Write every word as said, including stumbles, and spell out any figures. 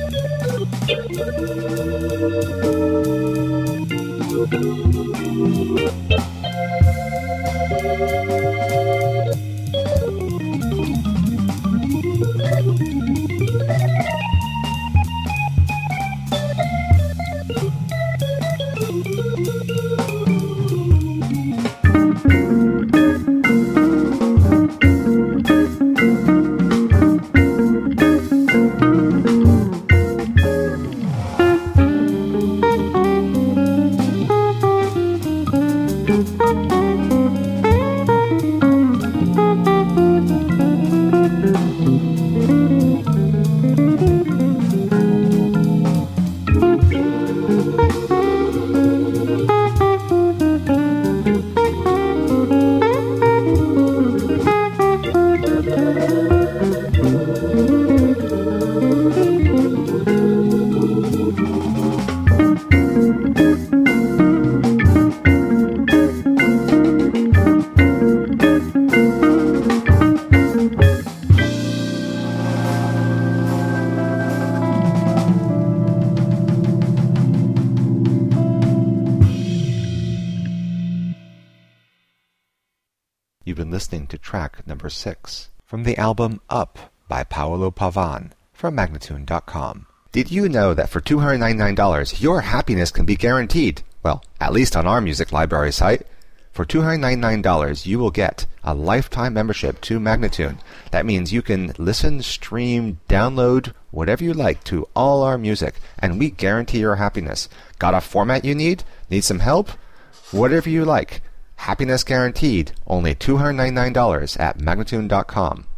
You've been listening to track number six from the album Up by Paolo Pavan from Magnatune dot com. Did you know that for two hundred ninety-nine dollars your happiness can be guaranteed? Well, at least on our music library site. For two hundred ninety-nine dollars you will get a lifetime membership to Magnatune. That means you can listen, stream, download, whatever you like to all our music, and we guarantee your happiness. Got a format you need? Need some help? Whatever you like. Happiness guaranteed. Only two hundred ninety-nine dollars at Magnatune dot com.